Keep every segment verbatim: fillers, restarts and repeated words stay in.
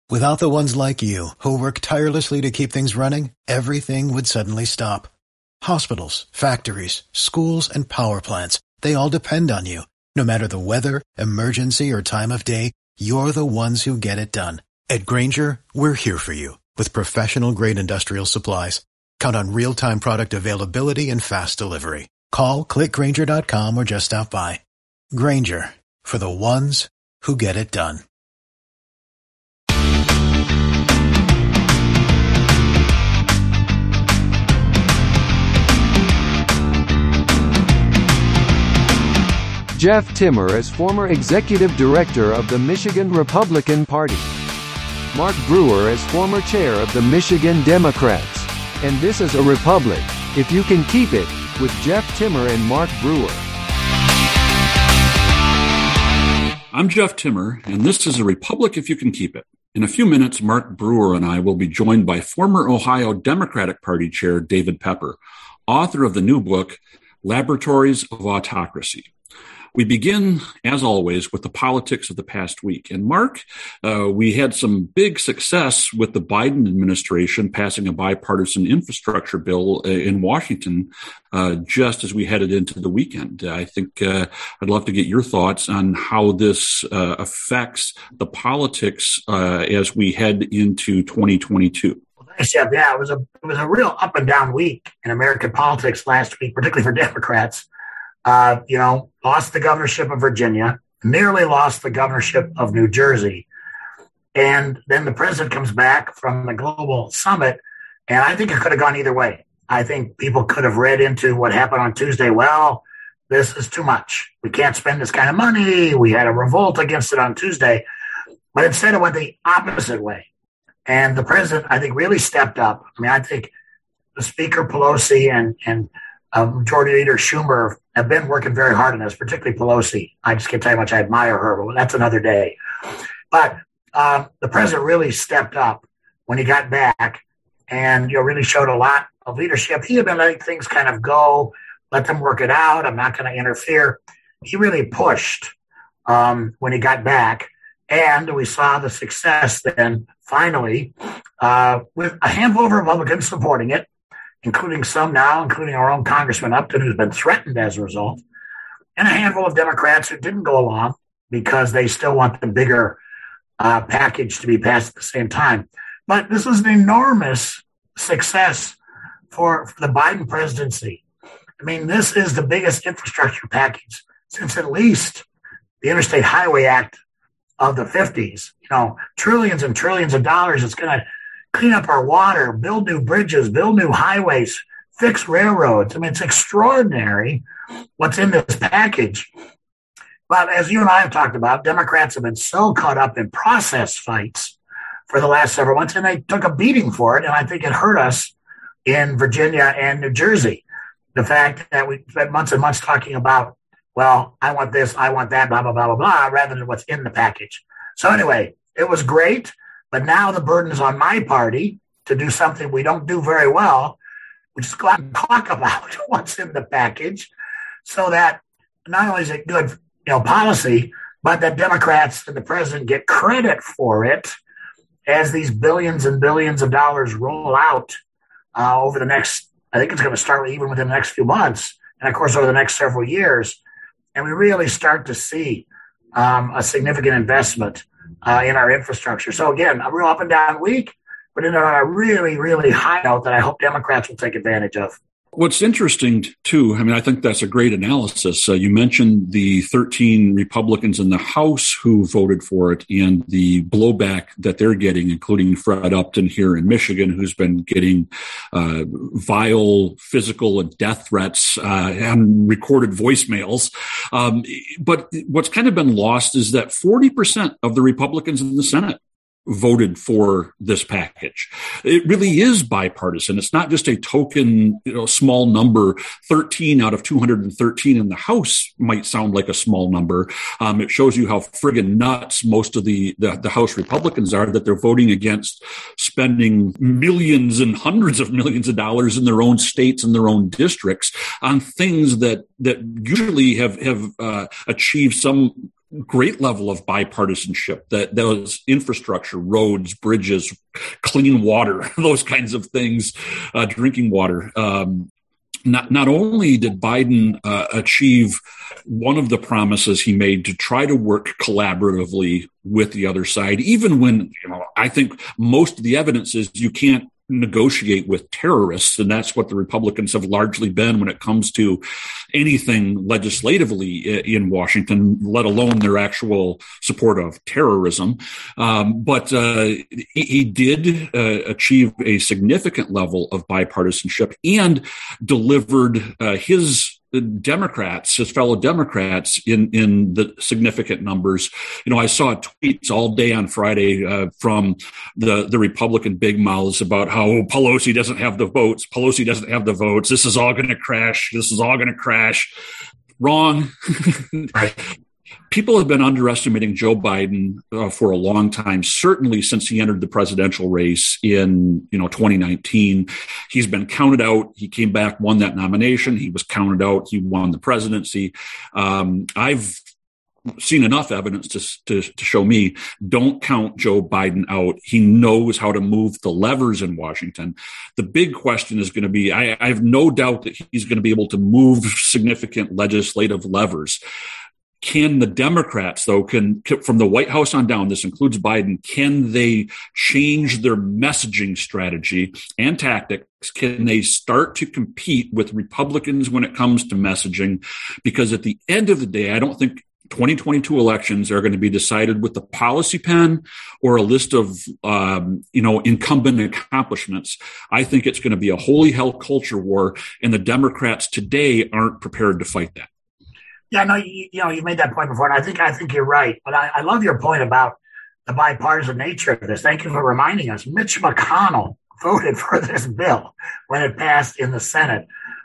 Without the ones like you, who work tirelessly to keep things running, everything would suddenly stop. Hospitals, factories, schools, and power plants, they all depend on you. No matter the weather, emergency, or time of day, you're the ones who get it done. At Grainger, we're here for you with professional-grade industrial supplies. Count on real-time product availability and fast delivery. Call, click Grainger dot com, or just stop by. Grainger, for the ones who get it done. Jeff Timmer is former executive director of the Michigan Republican Party. Mark Brewer is former chair of the Michigan Democrats. And this is A Republic, If You Can Keep It, with Jeff Timmer and Mark Brewer. I'm Jeff Timmer, and this is A Republic, If You Can Keep It. In a few minutes, Mark Brewer and I will be joined by former Ohio Democratic Party Chair David Pepper, author of the new book, Laboratories of Autocracy. We begin, as always, with the politics of the past week. And Mark, uh, we had some big success with the Biden administration passing a bipartisan infrastructure bill uh, in Washington uh, just as we headed into the weekend. I think uh, I'd love to get your thoughts on how this uh, affects the politics uh, as we head into twenty twenty-two. Thanks, Jeff. Yeah, it was a it was a real up and down week in American politics last week, particularly for Democrats. Uh, you know, lost the governorship of Virginia, nearly lost the governorship of New Jersey. And then the president comes back from the global summit, and I think it could have gone either way. I think people could have read into what happened on Tuesday, well, this is too much. We can't spend this kind of money. We had a revolt against it on Tuesday. But instead it went the opposite way. And the president, I think, really stepped up. I mean, I think the Speaker Pelosi and, and uh, Majority Leader Schumer have been working very hard on this, particularly Pelosi. I just can't tell you how much I admire her, but that's another day. But um, the president really stepped up when he got back and, you know, really showed a lot of leadership. He had been letting things kind of go, let them work it out. I'm not going to interfere. He really pushed um, when he got back. And we saw the success then, finally, uh, with a handful of Republicans supporting it, including some now, including our own Congressman Upton, who's been threatened as a result, and a handful of Democrats who didn't go along because they still want the bigger uh, package to be passed at the same time. But this was an enormous success for, for the Biden presidency. I mean, this is the biggest infrastructure package since at least the Interstate Highway Act of the fifties. You know, trillions and trillions of dollars. It's going to clean up our water, build new bridges, build new highways, fix railroads. I mean, it's extraordinary what's in this package. But as you and I have talked about, Democrats have been so caught up in process fights for the last several months, and they took a beating for it. And I think it hurt us in Virginia and New Jersey. The fact that we spent months and months talking about, well, I want this, I want that, blah, blah, blah, blah, blah, rather than what's in the package. So anyway, it was great. But now the burden is on my party to do something we don't do very well, which is go out and talk about what's in the package so that not only is it good, you know, policy, but that Democrats and the president get credit for it as these billions and billions of dollars roll out uh, over the next, I think it's going to start even within the next few months, and of course over the next several years. And we really start to see um, a significant investment Uh, in our infrastructure. So again, a real up and down week, but in a really, really high note that I hope Democrats will take advantage of. What's interesting, too, I mean, I think that's a great analysis. Uh, you mentioned the thirteen Republicans in the House who voted for it and the blowback that they're getting, including Fred Upton here in Michigan, who's been getting uh, vile physical and death threats uh, and recorded voicemails. Um, but what's kind of been lost is that forty percent of the Republicans in the Senate voted for this package. It really is bipartisan. It's not just a token, you know, small number. thirteen out of two hundred thirteen in the House might sound like a small number. Um, it shows you how friggin' nuts most of the, the, the House Republicans are, that they're voting against spending millions and hundreds of millions of dollars in their own states and their own districts on things that, that usually have, have uh, achieved some great level of bipartisanship, that those infrastructure, roads, bridges, clean water, those kinds of things, uh, drinking water. Um, not, not only did Biden uh, achieve one of the promises he made to try to work collaboratively with the other side, even when, you know, I think most of the evidence is you can't negotiate with terrorists, and that's what the Republicans have largely been when it comes to anything legislatively in Washington, let alone their actual support of terrorism. Um, but uh, he, he did uh, achieve a significant level of bipartisanship and delivered uh, his Democrats, his fellow Democrats, in, in the significant numbers. You know, I saw tweets all day on Friday uh, from the, the Republican big mouths about how oh, Pelosi doesn't have the votes. Pelosi doesn't have the votes. This is all going to crash. This is all going to crash. Wrong. People have been underestimating Joe Biden uh, for a long time, certainly since he entered the presidential race in, you know, twenty nineteen. He's been counted out. He came back, won that nomination. He was counted out. He won the presidency. Um, I've seen enough evidence to, to, to show me don't count Joe Biden out. He knows how to move the levers in Washington. The big question is going to be, I, I have no doubt that he's going to be able to move significant legislative levers. Can the Democrats, though, can from the White House on down, this includes Biden, can they change their messaging strategy and tactics? Can they start to compete with Republicans when it comes to messaging? Because at the end of the day, I don't think twenty twenty-two elections are going to be decided with the policy pen or a list of, um, you know, incumbent accomplishments. I think it's going to be a holy hell culture war, and the Democrats today aren't prepared to fight that. Yeah, no, you, you know, you made that point before, and I think I think you're right. But I, I love your point about the bipartisan nature of this. Thank you for reminding us. Mitch McConnell voted for this bill when it passed in the Senate.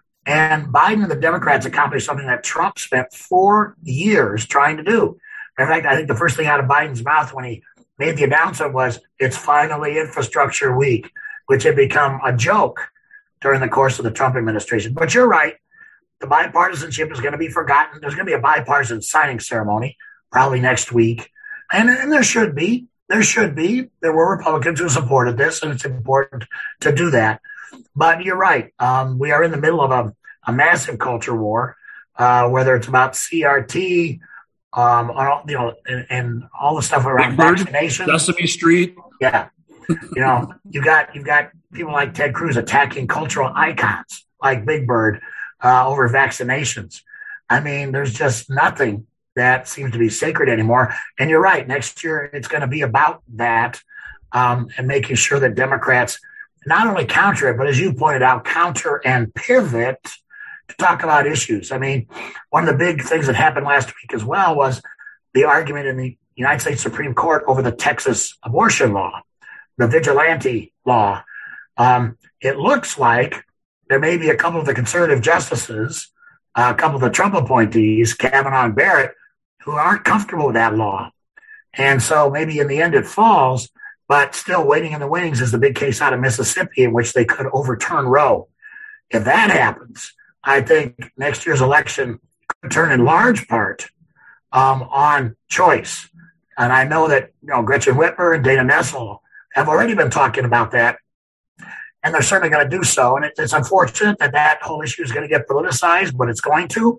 And Biden and the Democrats accomplished something that Trump spent four years trying to do. In fact, I think the first thing out of Biden's mouth when he made the announcement was, it's finally infrastructure week, which had become a joke during the course of the Trump administration. But you're right. The bipartisanship is going to be forgotten. There's going to be a bipartisan signing ceremony probably next week. And, and there should be. There should be. There were Republicans who supported this, and it's important to do that. But you're right. Um, we are in the middle of a, a massive culture war, uh, whether it's about C R T, um, all, you know, and, and all the stuff around vaccinations. Sesame Street. Yeah. You know, you got you've got people like Ted Cruz attacking cultural icons like Big Bird uh, over vaccinations. I mean, there's just nothing that seems to be sacred anymore. And you're right. Next year, it's going to be about that um, and making sure that Democrats not only counter it, but as you pointed out, counter and pivot to talk about issues. I mean, one of the big things that happened last week as well was the argument in the United States Supreme Court over the Texas abortion law, the vigilante law. Um, it looks like there may be a couple of the conservative justices, uh, a couple of the Trump appointees, Kavanaugh and Barrett, who aren't comfortable with that law. And so maybe in the end it falls. But still waiting in the wings is the big case out of Mississippi in which they could overturn Roe. If that happens, I think next year's election could turn in large part um, on choice. And I know that, you know, Gretchen Whitmer and Dana Nessel have already been talking about that, and they're certainly going to do so. And it, it's unfortunate that that whole issue is going to get politicized, but it's going to.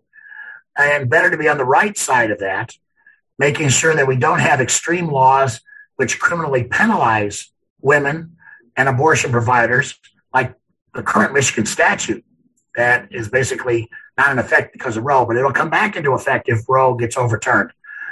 And better to be on the right side of that, making sure that we don't have extreme laws which criminally penalize women and abortion providers, like the current Michigan statute that is basically not in effect because of Roe, but it'll come back into effect if Roe gets overturned.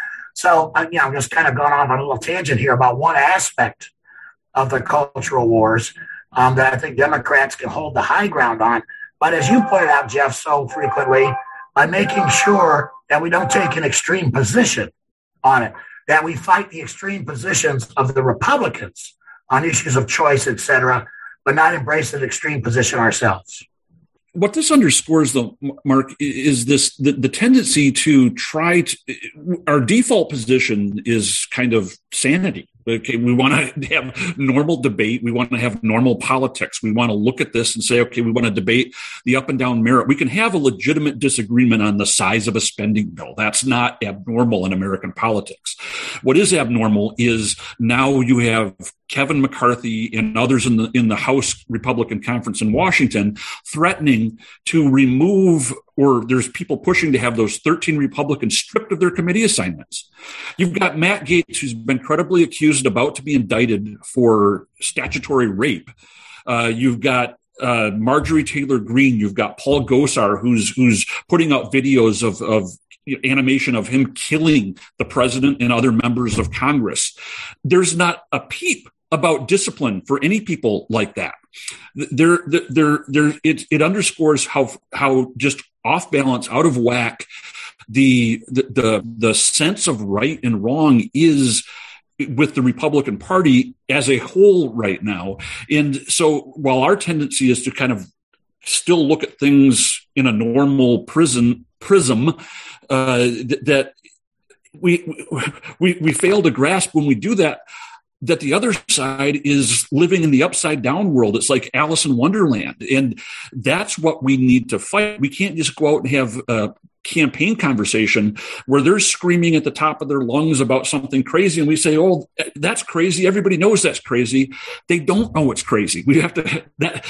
So, uh, you know, I'm just kind of going off on a little tangent here about one aspect of the cultural wars um, that I think Democrats can hold the high ground on. But as you pointed out, Jeff, so frequently, by making sure that we don't take an extreme position on it, that we fight the extreme positions of the Republicans on issues of choice, et cetera, but not embrace an extreme position ourselves. What this underscores, though, Mark, is this the, the tendency to try to – our default position is kind of sanity. Okay, we want to have normal debate. We want to have normal politics. We want to look at this and say, okay, we want to debate the up and down merit. We can have a legitimate disagreement on the size of a spending bill. That's not abnormal in American politics. What is abnormal is now you have Kevin McCarthy and others in the in the House Republican Conference in Washington threatening to remove, or there's people pushing to have those thirteen Republicans stripped of their committee assignments. You've got Matt Gaetz, who's been credibly accused, about to be indicted for statutory rape. Uh, you've got uh, Marjorie Taylor Greene. You've got Paul Gosar, who's who's putting out videos of of animation of him killing the president and other members of Congress. There's not a peep about discipline for any people like that. There, there, there. It, it underscores how how just off balance, out of whack, the the the, the sense of right and wrong is with the Republican Party as a whole right now. And so, while our tendency is to kind of still look at things in a normal prison prism, uh, th- that we we we fail to grasp when we do that, that the other side is living in the upside down world. It's like Alice in Wonderland. And that's what we need to fight. We can't just go out and have a campaign conversation where they're screaming at the top of their lungs about something crazy. And we say, oh, that's crazy. Everybody knows that's crazy. They don't know it's crazy. We have to, that,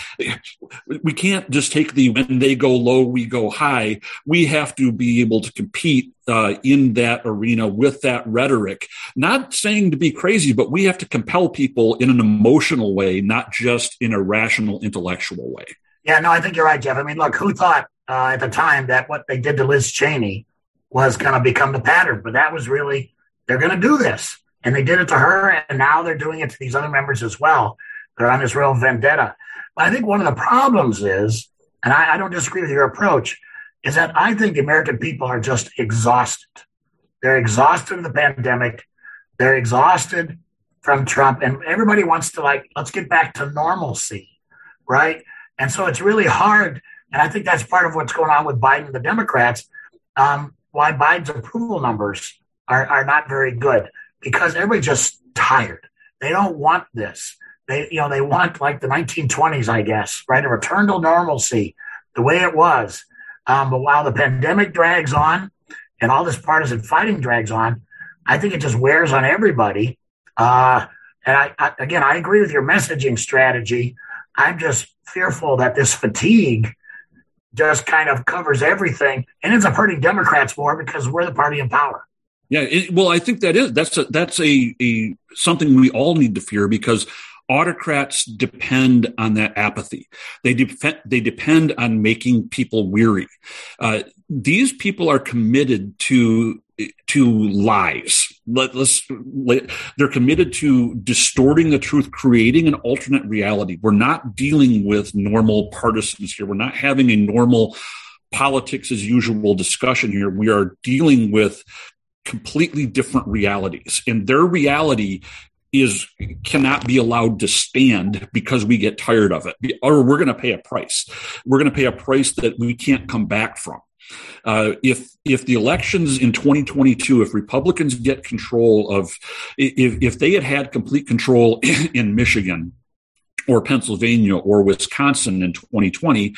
we can't just take the, when they go low, we go high. We have to be able to compete uh, in that arena with that rhetoric, not saying to be crazy, but we have to compel people in an emotional way, not just in a rational, intellectual way. Yeah, no, I think you're right, Jeff. I mean, look, who thought uh, at the time that what they did to Liz Cheney was going to become the pattern? But that was really, they're going to do this. And they did it to her, and now they're doing it to these other members as well. They're on this real vendetta. But I think one of the problems is, and I, I don't disagree with your approach, is that I think the American people are just exhausted. They're exhausted of the pandemic. They're exhausted from Trump. And everybody wants to, like, let's get back to normalcy, right? And so it's really hard. And I think that's part of what's going on with Biden and the Democrats, um, why Biden's approval numbers are, are not very good, because everybody's just tired. They don't want this. They, you know, they want like the nineteen twenties, I guess, right? A return to normalcy, the way it was. Um, but while the pandemic drags on and all this partisan fighting drags on, I think it just wears on everybody. Uh, and I, I, again, I agree with your messaging strategy. I'm just fearful that this fatigue just kind of covers everything and ends up hurting Democrats more because we're the party in power. Yeah, it, well, I think that is that's a, that's a, a something we all need to fear, because autocrats depend on that apathy. They depend they depend on making people weary. Uh, these people are committed to to lies. Let, let's, let, they're committed to distorting the truth, creating an alternate reality. We're not dealing with normal partisans here. We're not having a normal politics as usual discussion here. We are dealing with completely different realities, and their reality is cannot be allowed to stand because we get tired of it, or we're going to pay a price. We're going to pay a price that we can't come back from. Uh, if if the elections in twenty twenty-two, if Republicans get control of, if if they had had complete control in Michigan or Pennsylvania or Wisconsin in twenty twenty,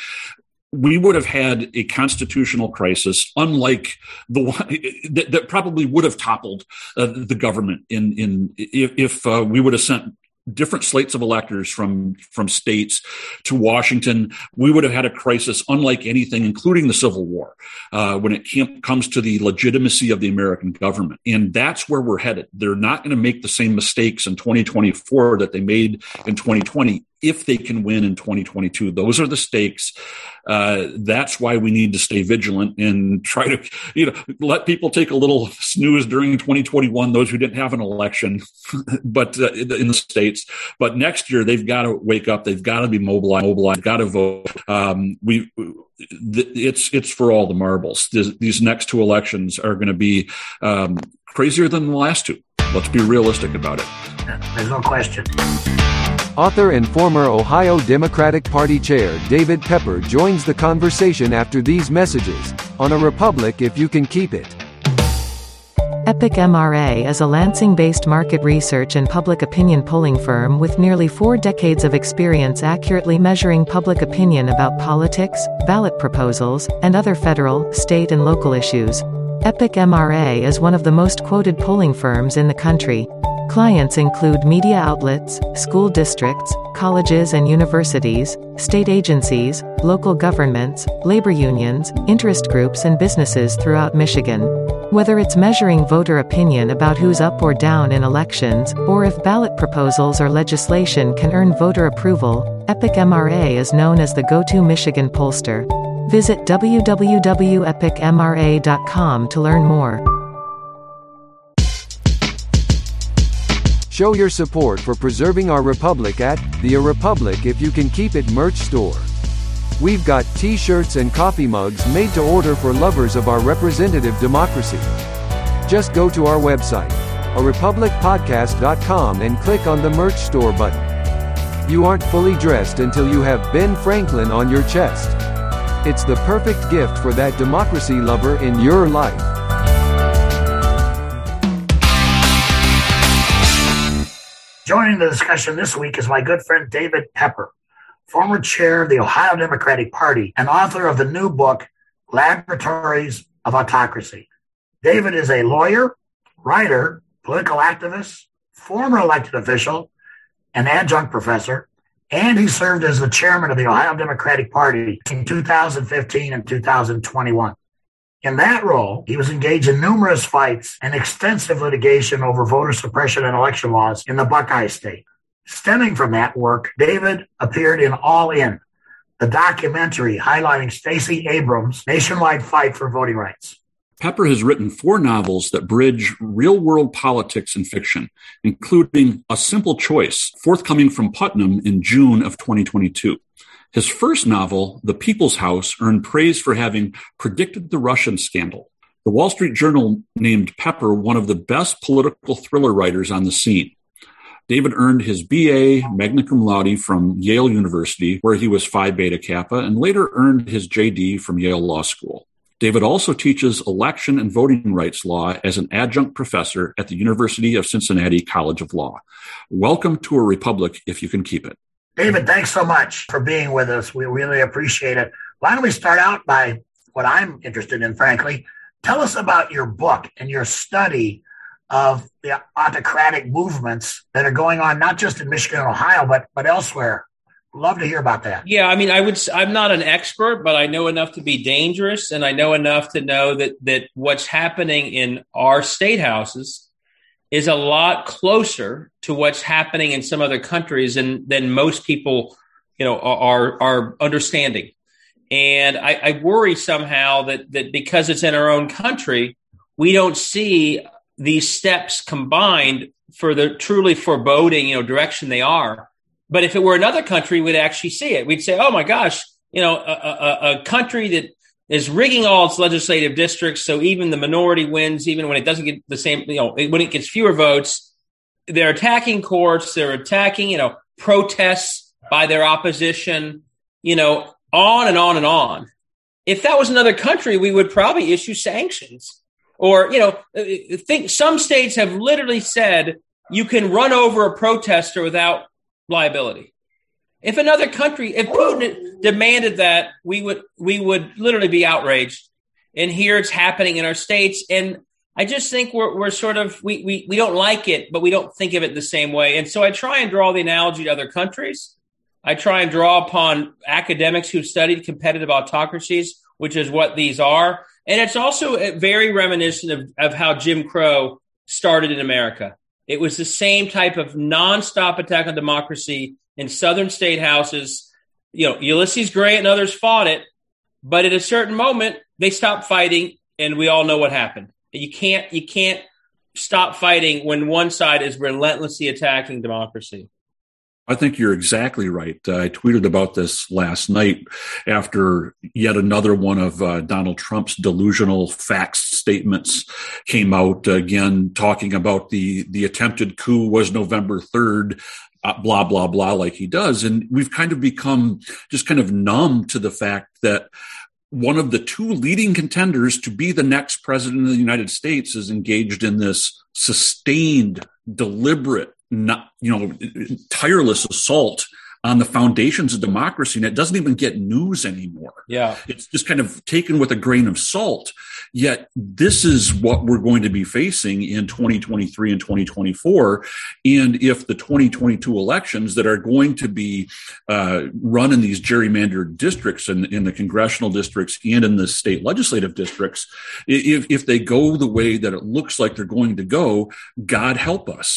we would have had a constitutional crisis unlike the one that, that probably would have toppled uh, the government in in if, if uh, we would have sent different slates of electors from from states to Washington. We would have had a crisis unlike anything, including the Civil War, uh, when it came, comes to the legitimacy of the American government. And that's where we're headed. They're not going to make the same mistakes in twenty twenty-four that they made in twenty twenty if they can win in twenty twenty-two. Those are the stakes. Uh, that's why we need to stay vigilant and try to, you know, let people take a little snooze during twenty twenty-one, those who didn't have an election, but uh, in the States. But next year, they've got to wake up. They've got to be mobilized, mobilized, got to vote. Um, we, it's, it's for all the marbles. This, these next two elections are going to be um, crazier than the last two. Let's be realistic about it. There's no question. Author and former Ohio Democratic Party Chair David Pepper joins the conversation after these messages on A Republic If You Can Keep It. Epic M R A is a Lansing-based market research and public opinion polling firm with nearly four decades of experience accurately measuring public opinion about politics, ballot proposals, and other federal, state and local issues. Epic M R A is one of the most quoted polling firms in the country. Clients include media outlets, school districts, colleges and universities, state agencies, local governments, labor unions, interest groups and businesses throughout Michigan. Whether it's measuring voter opinion about who's up or down in elections, or if ballot proposals or legislation can earn voter approval, Epic M R A is known as the go-to Michigan pollster. Visit w w w dot epic m r a dot com to learn more. Show your support for preserving our republic at the A Republic If You Can Keep It merch store. We've got t-shirts and coffee mugs made to order for lovers of our representative democracy. Just go to our website, a republic podcast dot com, and click on the merch store button. You aren't fully dressed until you have Ben Franklin on your chest. It's the perfect gift for that democracy lover in your life. Joining the discussion this week is my good friend David Pepper, former chair of the Ohio Democratic Party and author of the new book, Laboratories of Autocracy. David is a lawyer, writer, political activist, former elected official, an adjunct professor, and he served as the chairman of the Ohio Democratic Party in two thousand fifteen and two thousand twenty-one. In that role, he was engaged in numerous fights and extensive litigation over voter suppression and election laws in the Buckeye State. Stemming from that work, David appeared in All In, the documentary highlighting Stacey Abrams' nationwide fight for voting rights. Pepper has written four novels that bridge real-world politics and fiction, including A Simple Choice, forthcoming from Putnam in June of twenty twenty-two. His first novel, The People's House, earned praise for having predicted the Russian scandal. The Wall Street Journal named Pepper one of the best political thriller writers on the scene. David earned his B A magna cum laude from Yale University, where he was Phi Beta Kappa, and later earned his J D from Yale Law School. David also teaches election and voting rights law as an adjunct professor at the University of Cincinnati College of Law. Welcome to A Republic If You Can Keep It. David, thanks so much for being with us. We really appreciate it. Why don't we start out by what I'm interested in, frankly. Tell us about your book and your study of the autocratic movements that are going on, not just in Michigan and Ohio, but but elsewhere. Love to hear about that. Yeah, I mean, I would. I'm not an expert, but I know enough to be dangerous, and I know enough to know that that what's happening in our state houses is a lot closer to what's happening in some other countries than than most people, you know, are are understanding. And I, I worry somehow that that because it's in our own country, we don't see these steps combined for the truly foreboding, you know, direction they are. But if it were another country, we'd actually see it. We'd say, oh, my gosh, you know, a, a, a country that is rigging all its legislative districts so even the minority wins, even when it doesn't get the same, you know, when it gets fewer votes. They're attacking courts. They're attacking, you know, protests by their opposition, you know, on and on and on. If that was another country, we would probably issue sanctions. Or, you know, think some states have literally said you can run over a protester without liability. If another country, if Putin demanded that, we would we would literally be outraged. And here it's happening in our states. And I just think we're we're sort of we we we don't like it, but we don't think of it the same way. And so I try and draw the analogy to other countries. I try and draw upon academics who've studied competitive autocracies, which is what these are. And it's also very reminiscent of, of how Jim Crow started in America. It was the same type of nonstop attack on democracy in southern state houses. You know, Ulysses Grey and others fought it, but at a certain moment they stopped fighting, and we all know what happened. You can't you can't stop fighting when one side is relentlessly attacking democracy. I think you're exactly right. Uh, I tweeted about this last night after yet another one of uh, Donald Trump's delusional facts statements came out, uh, again, talking about the, the attempted coup was November third, uh, blah, blah, blah, like he does. And we've kind of become just kind of numb to the fact that one of the two leading contenders to be the next president of the United States is engaged in this sustained, deliberate, not, you know, tireless assault on the foundations of democracy, and it doesn't even get news anymore. Yeah. It's just kind of taken with a grain of salt. Yet this is what we're going to be facing in twenty twenty-three and twenty twenty-four. And if the twenty twenty-two elections that are going to be uh, run in these gerrymandered districts and in the congressional districts and in the state legislative districts, if, if they go the way that it looks like they're going to go, God help us.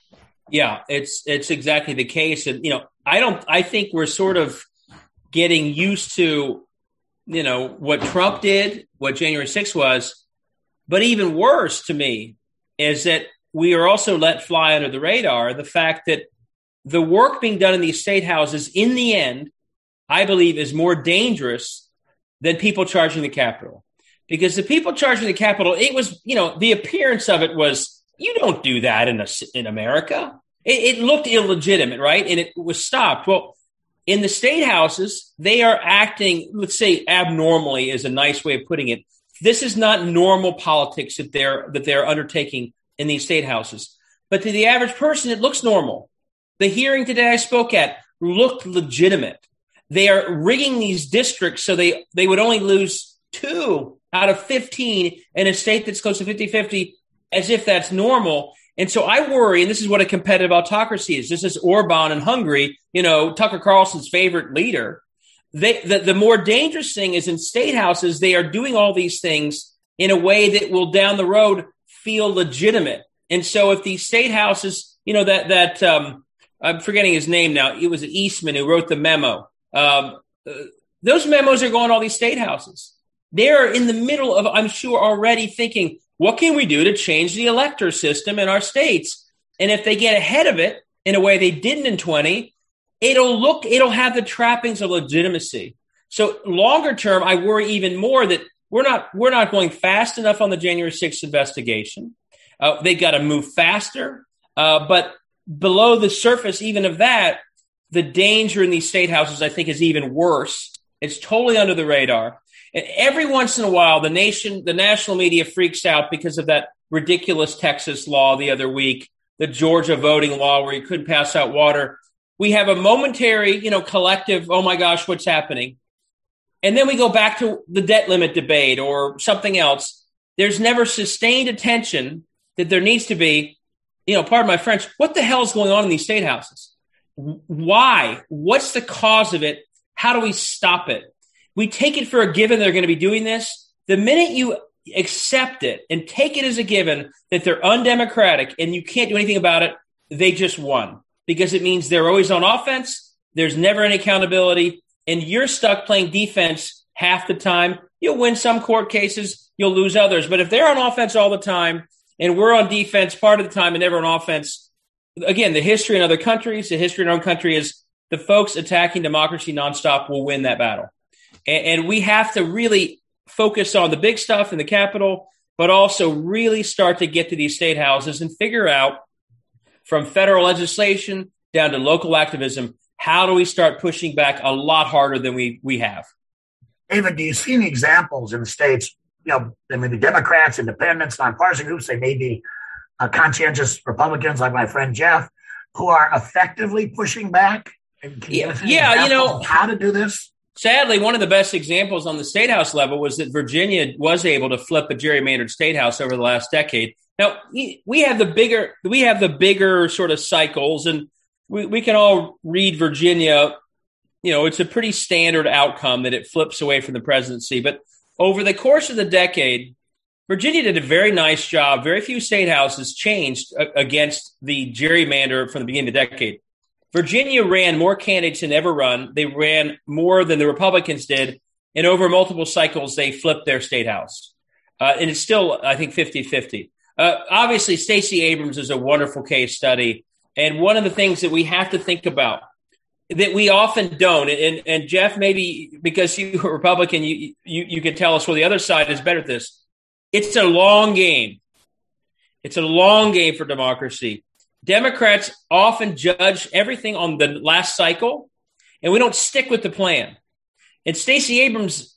Yeah, it's it's exactly the case. And, you know, I don't I think we're sort of getting used to, you know, what Trump did, what January sixth was. But even worse to me is that we are also let fly under the radar the fact that the work being done in these state houses, in the end, I believe is more dangerous than people charging the Capitol. Because the people charging the Capitol, it was, you know, the appearance of it was, you don't do that in a, in America. It, it looked illegitimate, right? And it was stopped. Well, in the state houses, they are acting, let's say abnormally is a nice way of putting it. This is not normal politics that they're that they're undertaking in these state houses. But to the average person, it looks normal. The hearing today I spoke at looked legitimate. They are rigging these districts so they, they would only lose two out of fifteen in a state that's close to fifty-fifty, as if that's normal. And so I worry, and this is what a competitive autocracy is. This is Orban in Hungary, you know, Tucker Carlson's favorite leader. They, the, the more dangerous thing is in state houses, they are doing all these things in a way that will down the road feel legitimate. And so if these state houses, you know, that, that um, I'm forgetting his name now, it was Eastman who wrote the memo. Um, uh, those memos are going to all these state houses. They're in the middle of, I'm sure, already thinking, what can we do to change the elector system in our states? And if they get ahead of it in a way they didn't in twenty, it'll look, it'll have the trappings of legitimacy. So longer term, I worry even more that we're not, we're not going fast enough on the January sixth investigation. Uh, they've got to move faster. Uh, but below the surface, even of that, the danger in these state houses, I think, is even worse. It's totally under the radar. And every once in a while, the nation, the national media freaks out because of that ridiculous Texas law the other week, the Georgia voting law where you couldn't pass out water. We have a momentary, you know, collective, oh my gosh, what's happening? And then we go back to the debt limit debate or something else. There's never sustained attention that there needs to be, you know, pardon my French, what the hell is going on in these state houses? Why? What's the cause of it? How do we stop it? We take it for a given they're going to be doing this. The minute you accept it and take it as a given that they're undemocratic and you can't do anything about it, they just won. Because it means they're always on offense. There's never any accountability. And you're stuck playing defense half the time. You'll win some court cases. You'll lose others. But if they're on offense all the time and we're on defense part of the time and never on offense, again, the history in other countries, the history in our own country is the folks attacking democracy nonstop will win that battle. And, and we have to really focus on the big stuff in the Capitol, but also really start to get to these state houses and figure out from federal legislation down to local activism, how do we start pushing back a lot harder than we, we have? David, do you see any examples in the states, you know, there may be Democrats, independents, nonpartisan groups, they may be uh, conscientious Republicans like my friend Jeff, who are effectively pushing back? And can yeah, you yeah you know, how to do this? Sadly, one of the best examples on the state house level was that Virginia was able to flip a gerrymandered state house over the last decade. Now, we have the bigger we have the bigger sort of cycles, and we, we can all read Virginia. You know, it's a pretty standard outcome that it flips away from the presidency. But over the course of the decade, Virginia did a very nice job. Very few state houses changed against the gerrymander from the beginning of the decade. Virginia ran more candidates than ever run. They ran more than the Republicans did. And over multiple cycles, they flipped their state house. Uh, and it's still, I think, fifty-fifty. Uh, obviously, Stacey Abrams is a wonderful case study. And one of the things that we have to think about that we often don't, and, and Jeff, maybe because you're a Republican, you, you, you can tell us, well, the other side is better at this. It's a long game. It's a long game for democracy. Democrats often judge everything on the last cycle, and we don't stick with the plan. And Stacey Abrams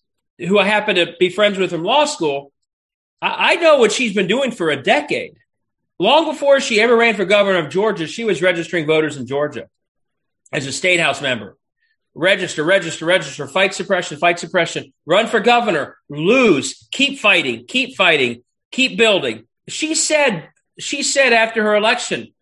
who I happen to be friends with from law school, I, I know what she's been doing for a decade. Long before she ever ran for governor of Georgia, she was registering voters in Georgia as a state house member. Register, register, register, fight suppression, fight suppression, run for governor, lose, keep fighting, keep fighting, keep building. She said, she said after her election,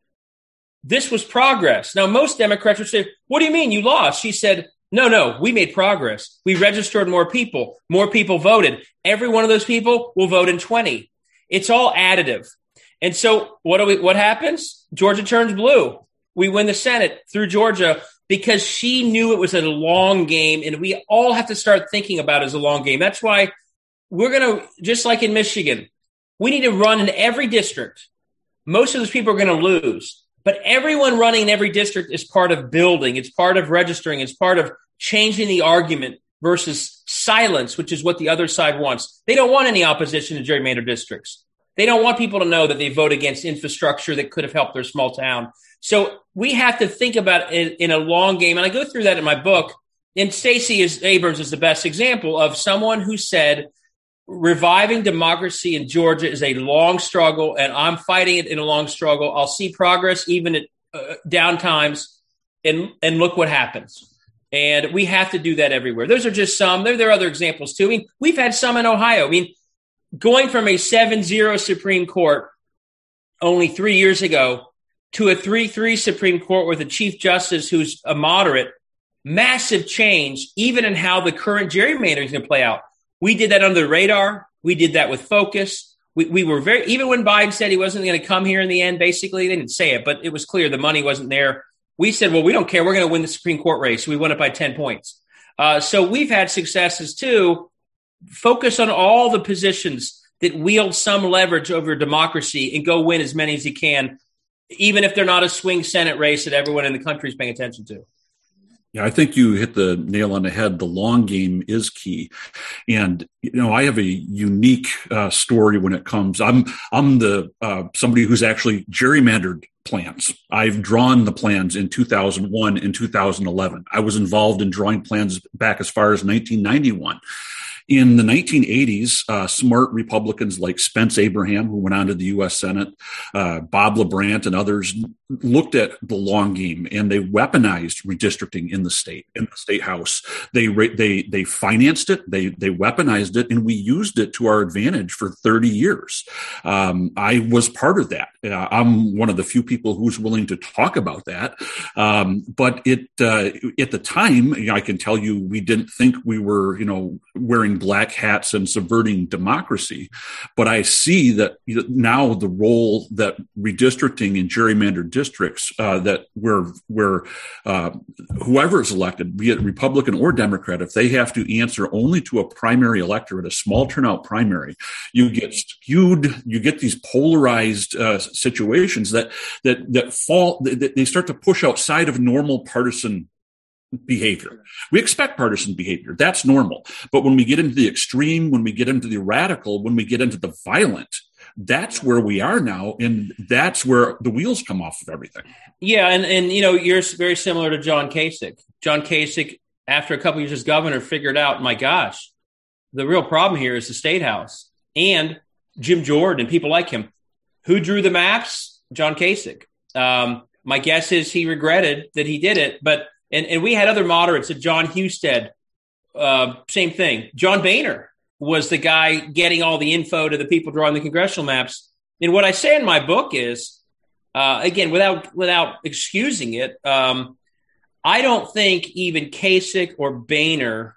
this was progress. Now, most Democrats would say, what do you mean you lost? She said, no, no, we made progress. We registered more people. More people voted. Every one of those people will vote in twenty. It's all additive. And so what do we, what happens? Georgia turns blue. We win the Senate through Georgia because she knew it was a long game, and we all have to start thinking about it as a long game. That's why we're going to, just like in Michigan, we need to run in every district. Most of those people are going to lose, but everyone running in every district is part of building. It's part of registering. It's part of changing the argument versus silence, which is what the other side wants. They don't want any opposition to gerrymandered districts. They don't want people to know that they vote against infrastructure that could have helped their small town. So we have to think about it in a long game. And I go through that in my book. And Stacey is, Abrams is the best example of someone who said, reviving democracy in Georgia is a long struggle, and I'm fighting it in a long struggle. I'll see progress even at uh, down times, and, and look what happens. And we have to do that everywhere. Those are just some. There, there are other examples, too. I mean, we've had some in Ohio. I mean, going from a seven zero Supreme Court only three years ago to a three three Supreme Court with a Chief Justice who's a moderate, massive change, even in how the current gerrymandering is going to play out. We did that under the radar. We did that with focus. We, we were very, even when Biden said he wasn't going to come here in the end, basically, they didn't say it, but it was clear the money wasn't there. We said, well, we don't care. We're going to win the Supreme Court race. We won it by ten points. Uh, so we've had successes too. Focus on all the positions that wield some leverage over democracy and go win as many as you can, even if they're not a swing Senate race that everyone in the country is paying attention to. Yeah, I think you hit the nail on the head. The long game is key. And, you know, I have a unique uh, story when it comes. I'm I'm the uh, somebody who's actually gerrymandered plans. I've drawn the plans in two thousand one and two thousand eleven. I was involved in drawing plans back as far as nineteen ninety-one. In the nineteen eighties, uh, smart Republicans like Spence Abraham, who went on to the U S Senate, uh, Bob LaBrant and others looked at the long game, and they weaponized redistricting in the state, in the state house. They they they financed it, they they weaponized it, and we used it to our advantage for thirty years. Um, I was part of that. Uh, I'm one of the few people who's willing to talk about that. Um, but it uh, at the time, you know, I can tell you, we didn't think we were, you know, wearing black hats and subverting democracy. But I see that now the role that redistricting in gerrymandered districts, uh, that where where uh, whoever is elected, be it Republican or Democrat, if they have to answer only to a primary electorate, a small turnout primary, you get skewed, you get these polarized uh, situations that that that fall, that they start to push outside of normal partisan behavior. We expect partisan behavior. That's normal. But when we get into the extreme, when we get into the radical, when we get into the violent, that's where we are now. And that's where the wheels come off of everything. Yeah. And, and you know, you're very similar to John Kasich. John Kasich, after a couple of years as governor, figured out, my gosh, the real problem here is the State House and Jim Jordan and people like him. Who drew the maps? John Kasich. Um, my guess is he regretted that he did it, but And, and we had other moderates, John Husted, uh, same thing. John Boehner was the guy getting all the info to the people drawing the congressional maps. And what I say in my book is, uh, again, without without excusing it, um, I don't think even Kasich or Boehner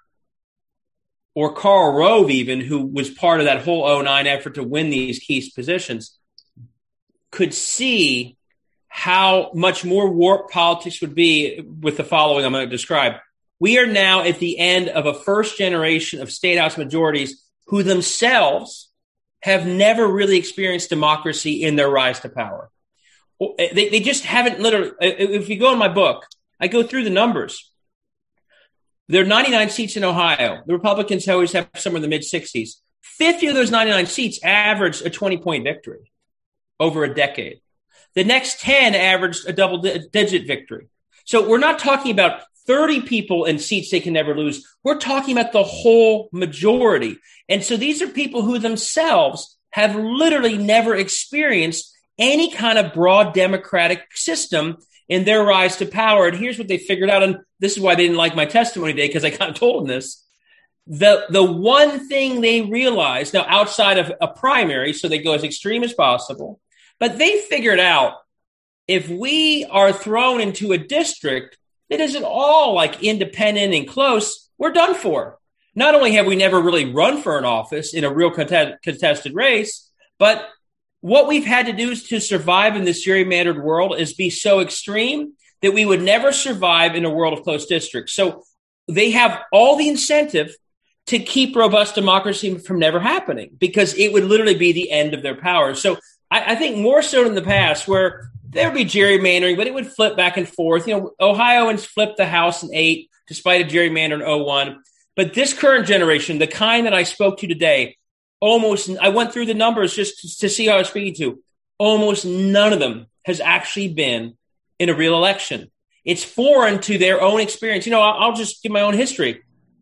or Karl Rove even, who was part of that whole oh nine effort to win these key positions, could see how much more warped politics would be with the following I'm going to describe. We are now at the end of a first generation of state house majorities who themselves have never really experienced democracy in their rise to power. They, they just haven't literally. If you go in my book, I go through the numbers. There are ninety-nine seats in Ohio. The Republicans always have somewhere in the mid-sixties. fifty of those ninety-nine seats averaged a twenty-point victory over a decade. The next ten averaged a double-digit victory. So we're not talking about thirty people in seats they can never lose. We're talking about the whole majority. And so these are people who themselves have literally never experienced any kind of broad democratic system in their rise to power. And here's what they figured out. And this is why they didn't like my testimony today, because I kind of told them this. The, the one thing they realized, now outside of a primary, so they go as extreme as possible, but they figured out if we are thrown into a district that isn't all like independent and close, we're done for. Not only have we never really run for an office in a real contest- contested race, but what we've had to do to survive in this gerrymandered world is be so extreme that we would never survive in a world of close districts. So they have all the incentive to keep robust democracy from never happening, because it would literally be the end of their power. So I, I think more so in the past, where there would be gerrymandering, but it would flip back and forth. You know, Ohioans flipped the House in eight, despite a gerrymander in oh one. But this current generation, the kind that I spoke to today, almost, I went through the numbers just to, to see how I was speaking to, almost none of them has actually been in a real election. It's foreign to their own experience. You know, I'll, I'll just give my own history.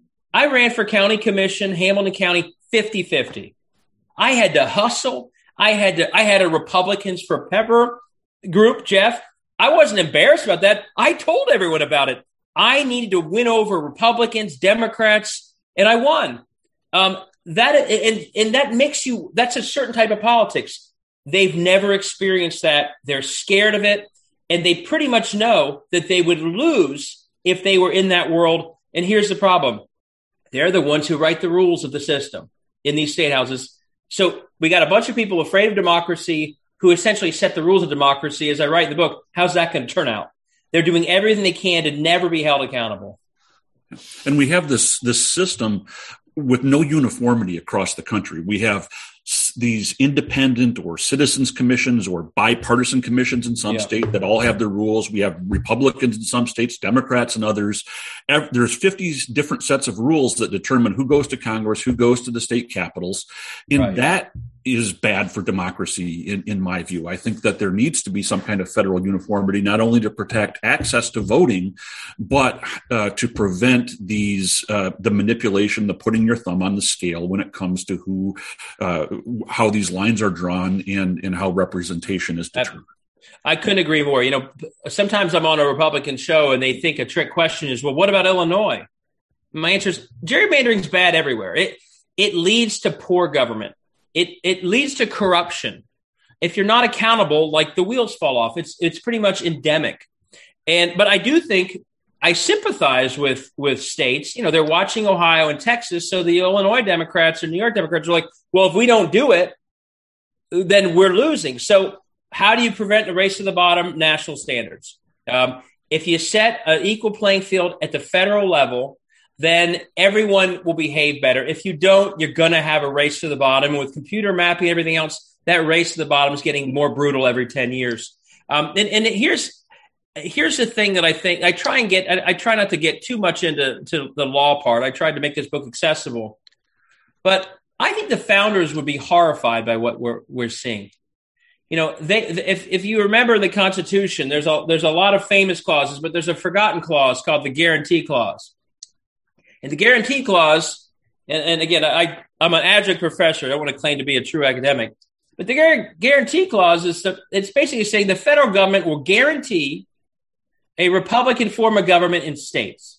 I ran for county commission, Hamilton County, fifty-fifty. I had to hustle. I had to, I had a Republicans for Pepper group, Jeff. I wasn't embarrassed about that. I told everyone about it. I needed to win over Republicans, Democrats, and I won. Um, that and, and that makes you, that's a certain type of politics. They've never experienced that. They're scared of it. And they pretty much know that they would lose if they were in that world. And here's the problem. They're the ones who write the rules of the system in these state houses. So we got a bunch of people afraid of democracy who essentially set the rules of democracy. As I write in the book, how's that going to turn out? They're doing everything they can to never be held accountable. And we have this, this system with no uniformity across the country. We have these independent or citizens commissions or bipartisan commissions in some yeah. state that all have their rules. We have Republicans in some states, Democrats in others. There's fifty different sets of rules that determine who goes to Congress, who goes to the state capitals. And right. that is bad for democracy, in, in my view. I think that there needs to be some kind of federal uniformity, not only to protect access to voting, but uh, to prevent these uh, the manipulation, the putting your thumb on the scale when it comes to who, uh, how these lines are drawn and, and how representation is determined. I couldn't agree more. You know, sometimes I'm on a Republican show and they think a trick question is, well, what about Illinois? My answer is gerrymandering is bad everywhere. It it leads to poor government. It it leads to corruption. If you're not accountable, like the wheels fall off. It's it's pretty much endemic. And but I do think I sympathize with with states. You know, they're watching Ohio and Texas, so the Illinois Democrats or New York Democrats are like, well, if we don't do it, then we're losing. So how do you prevent a race to the bottom? National standards. Um, if you set an equal playing field at the federal level, then everyone will behave better. If you don't, you're going to have a race to the bottom. With computer mapping and everything else, that race to the bottom is getting more brutal every ten years. Um, and, and here's here's the thing that I think I try and get. I, I try not to get too much into to the law part. I tried to make this book accessible, but I think the founders would be horrified by what we're we're seeing. You know, they, if if you remember the Constitution, there's a there's a lot of famous clauses, but there's a forgotten clause called the Guarantee Clause. And the Guarantee Clause, and, and again, I I'm an adjunct professor. I don't want to claim to be a true academic, but the Guarantee Clause is the, it's basically saying the federal government will guarantee a Republican form of government in states.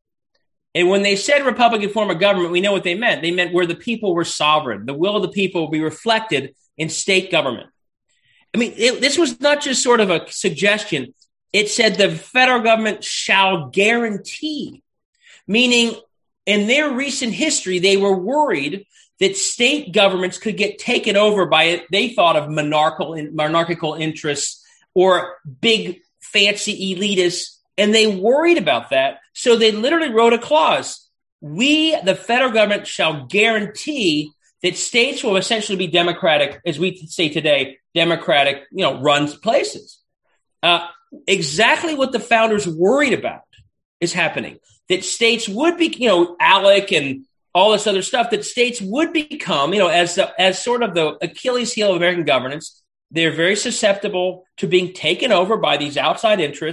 And when they said Republican form of government, we know what they meant. They meant where the people were sovereign. The will of the people will be reflected in state government. I mean, it, this was not just sort of a suggestion. It said the federal government shall guarantee, meaning in their recent history, they were worried that state governments could get taken over by it. They thought of monarchical, monarchical interests or big, fancy elitists, and they worried about that. So they literally wrote a clause. We, the federal government, shall guarantee that states will essentially be democratic, as we say today, democratic, you know, run places. Uh, exactly what the founders worried about is happening. That states would be, you know, ALEC and all this other stuff, that states would become, you know, as the, as sort of the Achilles heel of American governance. They're very susceptible to being taken over by these outside interests.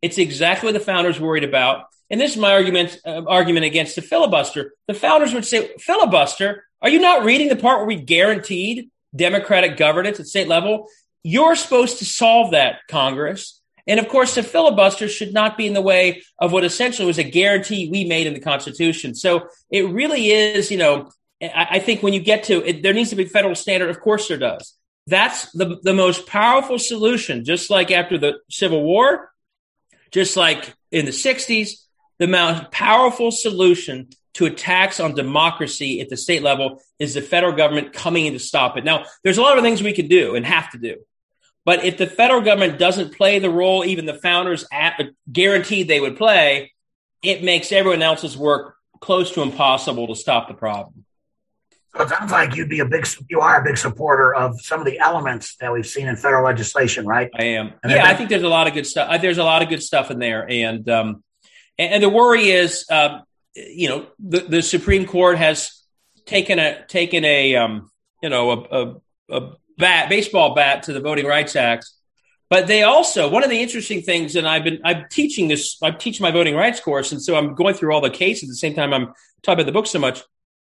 It's exactly what the founders worried about. And this is my argument uh, argument against the filibuster. The founders would say, filibuster, are you not reading the part where we guaranteed democratic governance at state level? You're supposed to solve that, Congress. And of course, the filibuster should not be in the way of what essentially was a guarantee we made in the Constitution. So it really is, you know, I, I think when you get to it, there needs to be federal standard. Of course there does. That's the, the most powerful solution, just like after the Civil War, just like in the sixties, the most powerful solution to attacks on democracy at the state level is the federal government coming in to stop it. Now, there's a lot of things we can do and have to do. But if the federal government doesn't play the role even the founders at, guaranteed they would play, it makes everyone else's work close to impossible to stop the problem. So it sounds like you'd be a big, you are a big supporter of some of the elements that we've seen in federal legislation, right? I am. And yeah, been- I think there's a lot of good stuff. There's a lot of good stuff in there. And, um, and, and the worry is, uh, you know, the, the Supreme Court has taken a, taken a, um, you know, a, a, a bat, baseball bat to the Voting Rights Act. But they also, one of the interesting things, and I've been, I'm teaching this, I'm teaching my voting rights course. And so I'm going through all the cases at the same time I'm talking about the book so much.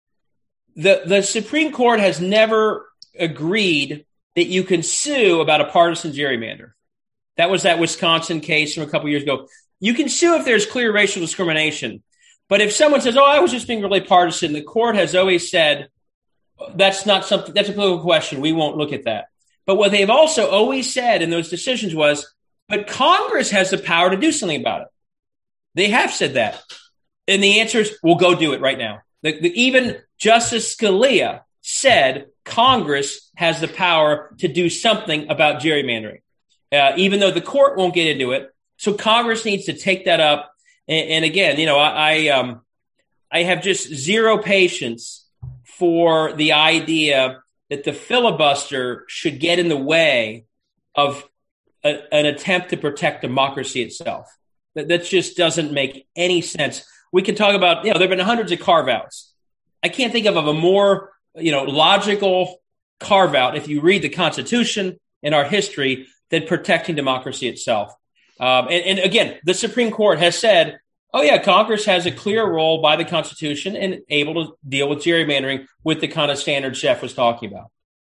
The, the Supreme Court has never agreed that you can sue about a partisan gerrymander. That was that Wisconsin case from a couple years ago. You can sue if there's clear racial discrimination. But if someone says, oh, I was just being really partisan, the court has always said, that's not something, that's a political question. We won't look at that. But what they've also always said in those decisions was, but Congress has the power to do something about it. They have said that. And the answer is, we'll go do it right now. The, the, even Justice Scalia said Congress has the power to do something about gerrymandering, uh, even though the court won't get into it. So Congress needs to take that up. And, and again, you know, I, I, um, I have just zero patience for the idea that the filibuster should get in the way of a, an attempt to protect democracy itself. That, that just doesn't make any sense. We can talk about, you know, there have been hundreds of carve-outs. I can't think of, of a more, you know, logical carve-out, if you read the Constitution and our history, than protecting democracy itself. Um, and, and again, the Supreme Court has said, oh, yeah, Congress has a clear role by the Constitution and able to deal with gerrymandering with the kind of standards Jeff was talking about.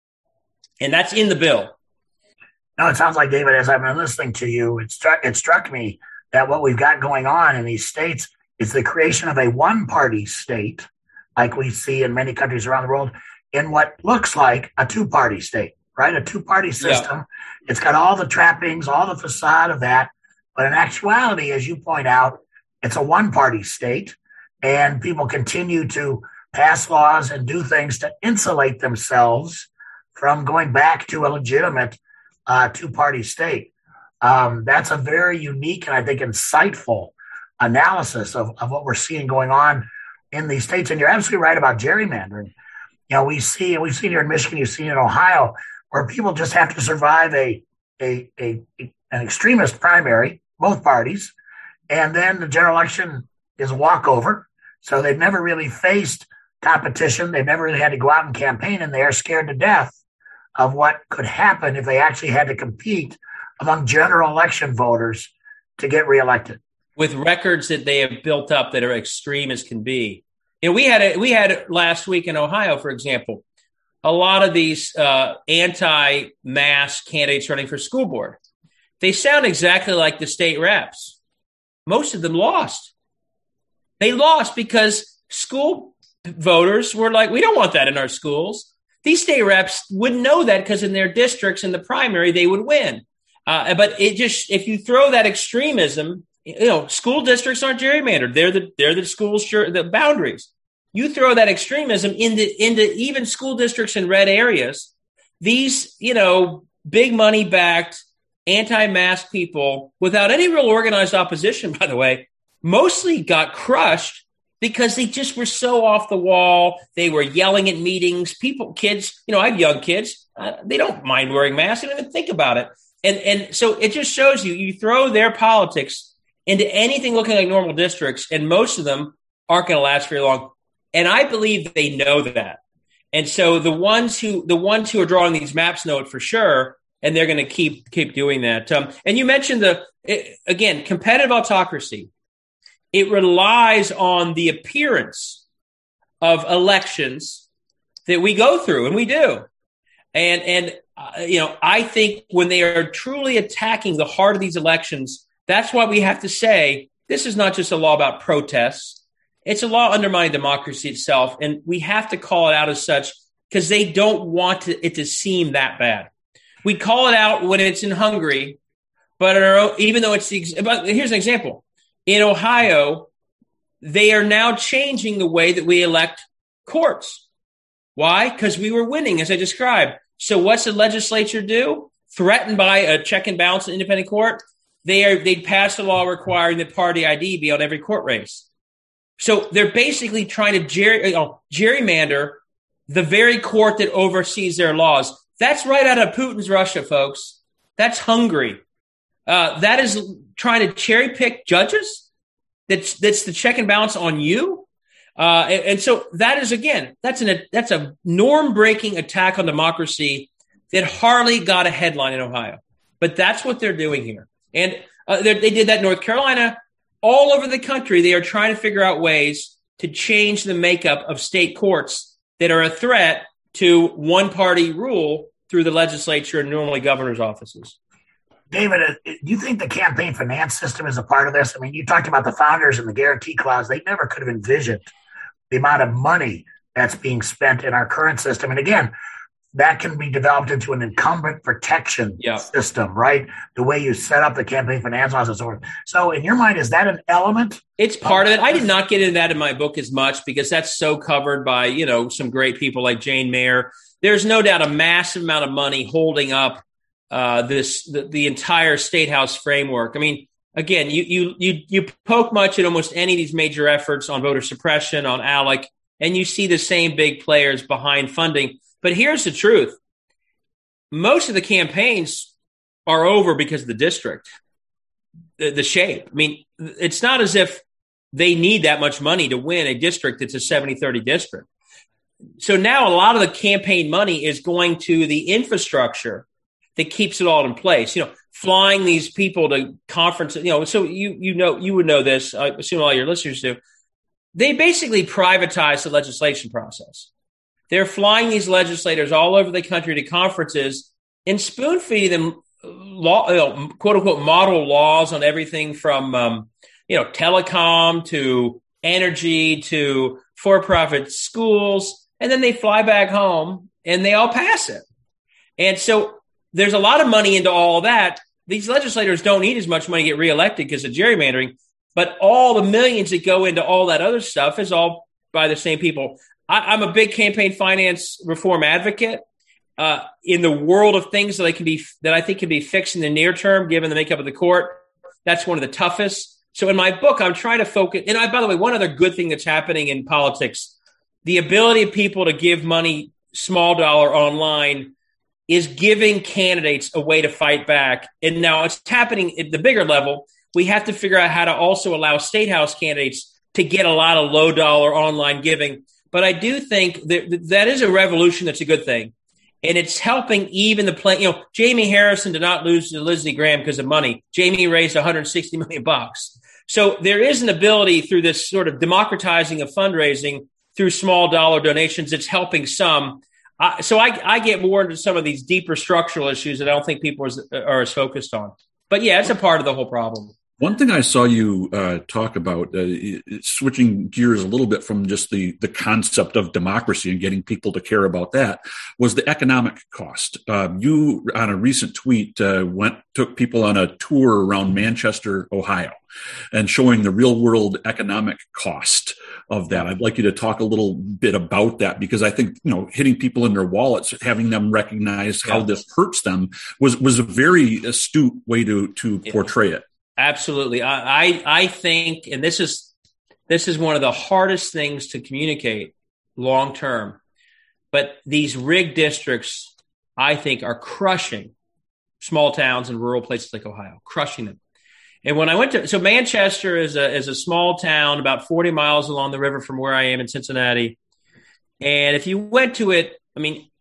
And that's in the bill. No, it sounds like, David, as I've been listening to you, it struck, it struck me that what we've got going on in these states is the creation of a one-party state, like we see in many countries around the world, in what looks like a two-party state, right? A two-party system. Yeah. It's got all the trappings, all the facade of that. But in actuality, as you point out, it's a one-party state, and people continue to pass laws and do things to insulate themselves from going back to a legitimate uh, two-party state. Um, that's a very unique and I think insightful analysis of, of what we're seeing going on in these states. And you're absolutely right about gerrymandering. You know, we see, and we've seen here in Michigan, you've seen in Ohio, where people just have to survive a, a, a, an extremist primary, both parties, and then the general election is a walkover. So they've never really faced competition. They've never really had to go out and campaign, and they're scared to death of what could happen if they actually had to compete among general election voters to get reelected. With records that they have built up that are extreme as can be. You know, we had a, we had last week in Ohio, for example, a lot of these uh, anti-mask candidates running for school board. They sound exactly like the state reps. Most of them lost. They lost because school voters were like, we don't want that in our schools. These state reps wouldn't know that because in their districts in the primary, they would win. Uh, but it just, if you throw that extremism, you know, school districts aren't gerrymandered. They're the they're the schools, the boundaries. You throw that extremism into into even school districts in red areas. These, you know, big money backed anti-mask people without any real organized opposition, by the way, mostly got crushed because they just were so off the wall. They were yelling at meetings. People, kids, you know, I have young kids. Uh, they don't mind wearing masks. They don't even think about it. And and so it just shows you, you throw their politics into anything looking like normal districts, and most of them aren't going to last very long. And I believe they know that. And so the ones who the ones who are drawing these maps know it for sure. and they're going to keep keep doing that. Um, and you mentioned the it, again competitive autocracy. It relies on the appearance of elections that we go through, and we do. And and uh, you know, I think when they are truly attacking the heart of these elections, that's why we have to say this is not just a law about protests. It's a law undermining democracy itself, and we have to call it out as such because they don't want to, it to seem that bad. We call it out when it's in Hungary, but our, even though it's the, but here's an example. In Ohio, they are now changing the way that we elect courts. Why? Because we were winning, as I described. So what's the legislature do? Threatened by a check and balance in independent court, they are they passed a law requiring that party I D be on every court race. So they're basically trying to ger- you know, gerrymander the very court that oversees their laws. That's right out of Putin's Russia, folks. That's Hungary. Uh, that is trying to cherry pick judges. That's that's the check and balance on you. Uh, and, and so that is, again, that's an that's a norm-breaking attack on democracy that hardly got a headline in Ohio. But that's what they're doing here. And uh, they did that in North Carolina. All over the country, they are trying to figure out ways to change the makeup of state courts that are a threat to one-party rule through the legislature and normally governor's offices. David, do you think the campaign finance system is a part of this? I mean, you talked about the founders and the guarantee clause. They never could have envisioned the amount of money that's being spent in our current system. And again, that can be developed into an incumbent protection yep. system, right? The way you set up the campaign finance laws and so forth. So in your mind, is that an element? It's part of it. I did not get into that in my book as much because that's so covered by, you know, some great people like Jane Mayer. There's no doubt a massive amount of money holding up uh, this the, the entire State House framework. I mean, again, you you you you poke much at almost any of these major efforts on voter suppression, on ALEC, and you see the same big players behind funding. But here's the truth. Most of the campaigns are over because of the district, the, the shape. I mean, it's not as if they need that much money to win a district that's a seventy thirty district. So now a lot of the campaign money is going to the infrastructure that keeps it all in place. You know, flying these people to conferences, you know, so you you know, you would know this, I assume all your listeners do. They basically privatize the legislation process. They're flying these legislators all over the country to conferences and spoon feeding them law, you know, quote unquote, model laws on everything from, um, you know, telecom to energy to for-profit schools. And then they fly back home and they all pass it. And so there's a lot of money into all that. These legislators don't need as much money to get reelected because of gerrymandering, but all the millions that go into all that other stuff is all by the same people. I, I'm a big campaign finance reform advocate. Uh, in the world of things that I can be that I think can be fixed in the near term, given the makeup of the court, that's one of the toughest. So in my book, I'm trying to focus. And I, by the way, one other good thing that's happening in politics, the ability of people to give money, small dollar online, is giving candidates a way to fight back. And now it's happening at the bigger level. We have to figure out how to also allow state house candidates to get a lot of low dollar online giving. But I do think that that is a revolution that's a good thing. And it's helping even the play. You know, Jamie Harrison did not lose to Lindsey Graham because of money. Jamie raised one hundred sixty million bucks. So there is an ability through this sort of democratizing of fundraising through small dollar donations. It's helping some. Uh, so I, I get more into some of these deeper structural issues that I don't think people are, are as focused on. But yeah, it's a part of the whole problem. One thing I saw you uh, talk about, uh, switching gears a little bit from just the, the concept of democracy and getting people to care about that, was the economic cost. Uh, you, on a recent tweet, uh, went took people on a tour around Manchester, Ohio, and showing the real world economic cost of that. I'd like you to talk a little bit about that, because I think, you know, hitting people in their wallets, having them recognize how yeah. this hurts them was, was a very astute way to, to yeah. portray it. Absolutely. I, I I think, and this is this is one of the hardest things to communicate long term, but these rig districts, I think, are crushing small towns and rural places like Ohio, crushing them. And when I went to, so Manchester is a is a small town about forty miles along the river from where I am in Cincinnati. And if you went to it, I mean,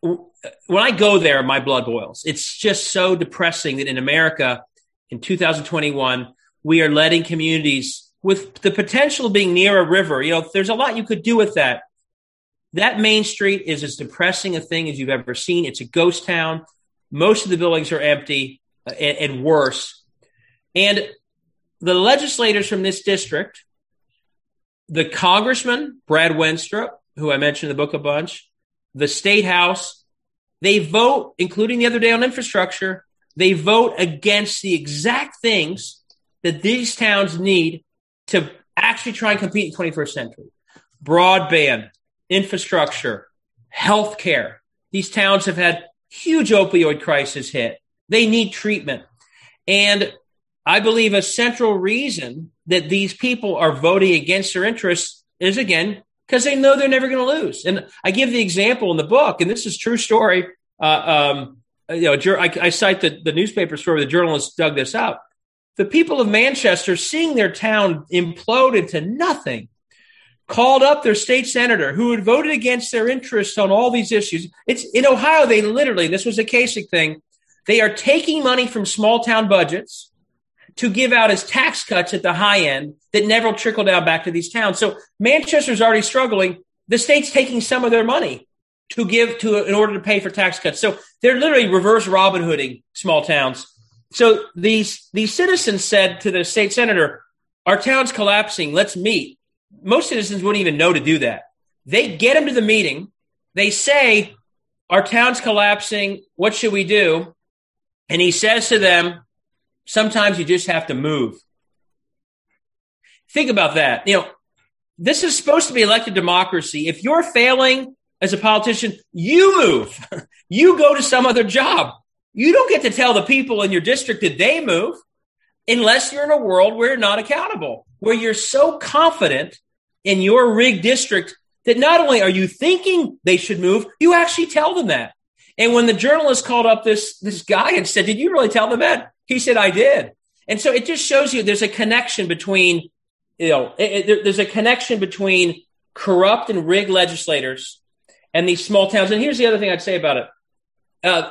when I go there, my blood boils. It's just so depressing that in America in two thousand twenty-one, we are letting communities with the potential of being near a river. You know, there's a lot you could do with that. That Main Street is as depressing a thing as you've ever seen. It's a ghost town. Most of the buildings are empty uh, and, and worse. And the legislators from this district, the congressman, Brad Wenstrup, who I mentioned in the book a bunch, the state house, they vote, including the other day on infrastructure, they vote against the exact things that these towns need to actually try and compete in the twenty-first century. Broadband, infrastructure, healthcare. These towns have had huge opioid crisis hit. They need treatment. And I believe a central reason that these people are voting against their interests is, again, because they know they're never going to lose. And I give the example in the book, and this is a true story. Uh, um, you know, I, I cite the, the newspaper story. The journalist dug this up. The people of Manchester, seeing their town implode into nothing, called up their state senator who had voted against their interests on all these issues. It's in Ohio. They literally, this was a Kasich thing. They are taking money from small town budgets to give out as tax cuts at the high end that never will trickle down back to these towns. So Manchester's already struggling. The state's taking some of their money to give to in order to pay for tax cuts. So they're literally reverse Robin Hooding small towns. So these these citizens said to the state senator, our town's collapsing. Let's meet. Most citizens wouldn't even know to do that. They get him to the meeting. They say, our town's collapsing. What should we do? And he says to them, sometimes you just have to move. Think about that. You know, this is supposed to be elected democracy. If you're failing as a politician, you move. You go to some other job. You don't get to tell the people in your district that they move unless you're in a world where you're not accountable, where you're so confident in your rigged district that not only are you thinking they should move, you actually tell them that. And when the journalist called up this, this guy and said, did you really tell them that? He said, I did. And so it just shows you there's a connection between, you know, it, it, there's a connection between corrupt and rigged legislators and these small towns. And here's the other thing I'd say about it. Uh,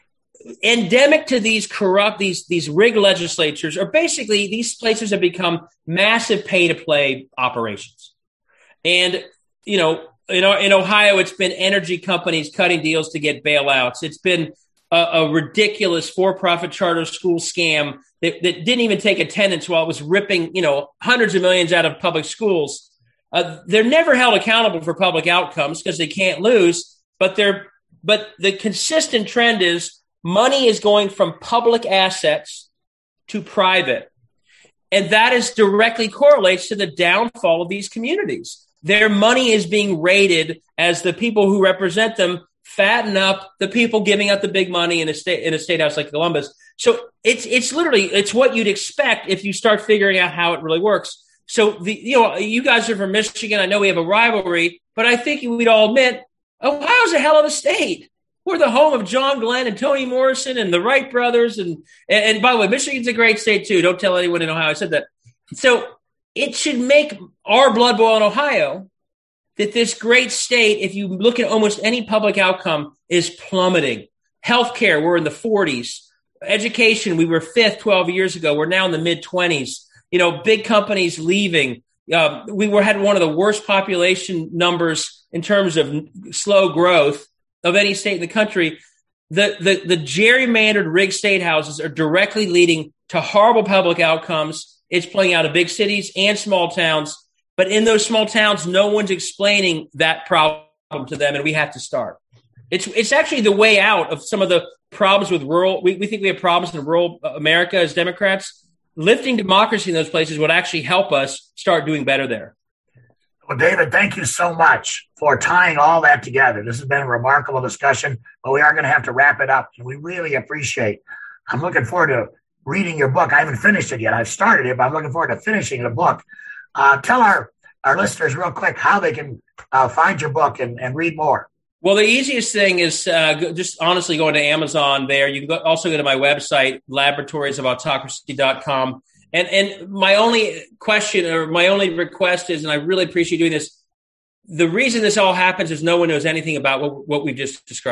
endemic to these corrupt, these, these rigged legislatures are basically these places have become massive pay-to-play operations. And, you know, in, in Ohio, it's been energy companies cutting deals to get bailouts. It's been a, a ridiculous for-profit charter school scam that, that didn't even take attendance while it was ripping, you know, hundreds of millions out of public schools. Uh, they're never held accountable for public outcomes because they can't lose, but they're, but the consistent trend is money is going from public assets to private. And that is directly correlates to the downfall of these communities. Their money is being rated as the people who represent them fatten up the people giving out the big money in a state in a state house like Columbus. So it's it's literally it's what you'd expect if you start figuring out how it really works. So the you know you guys are from Michigan. I know we have a rivalry, but I think we'd all admit Ohio's a hell of a state. We're the home of John Glenn and Toni Morrison and the Wright brothers. And, and, and by the way, Michigan's a great state too. Don't tell anyone in Ohio I said that. So it should make our blood boil in Ohio that this great state, if you look at almost any public outcome, is plummeting. Healthcare, we're in the forties. Education, we were fifth twelve years ago. We're now in the mid-twenties. You know, big companies leaving. Uh, we were had one of the worst population numbers in terms of slow growth of any state in the country. The, the, the gerrymandered rigged state houses are directly leading to horrible public outcomes. It's playing out in big cities and small towns. But in those small towns, no one's explaining that problem to them, and we have to start. It's it's actually the way out of some of the problems with rural. We, we think we have problems in rural America as Democrats. Lifting democracy in those places would actually help us start doing better there. Well, David, thank you so much for tying all that together. This has been a remarkable discussion, but we are going to have to wrap it up. And we really appreciate. I'm looking forward to reading your book. I haven't finished it yet. I've started it, but I'm looking forward to finishing the book. Uh, tell our, our listeners real quick how they can uh, find your book and, and read more. Well, the easiest thing is uh, just honestly going to Amazon there. You can go, also go to my website, laboratories of autocracy dot com. And and my only question or my only request is, and I really appreciate doing this, the reason this all happens is no one knows anything about what, what we've just described.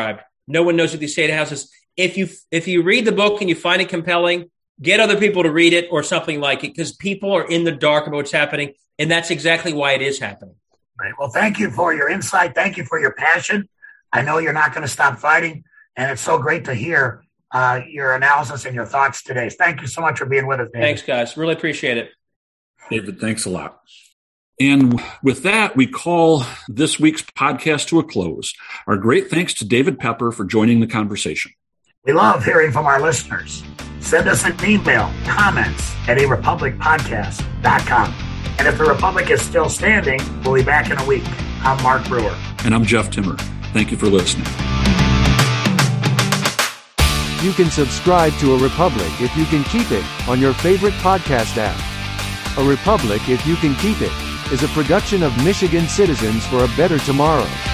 No one knows what these state houses. If you if you read the book and you find it compelling, get other people to read it or something like it, because people are in the dark about what's happening, and that's exactly why it is happening. Right. Well, thank you for your insight. Thank you for your passion. I know you're not going to stop fighting, and it's so great to hear uh, your analysis and your thoughts today. Thank you so much for being with us, David. Thanks, guys. Really appreciate it. David, thanks a lot. And with that, we call this week's podcast to a close. Our great thanks to David Pepper for joining the conversation. We love hearing from our listeners. Send us an email, comments at a republic podcast dot com. And if the Republic is still standing, we'll be back in a week. I'm Mark Brewer. And I'm Jeff Timmer. Thank you for listening. You can subscribe to A Republic If You Can Keep It on your favorite podcast app. A Republic If You Can Keep It is a production of Michigan Citizens for a Better Tomorrow.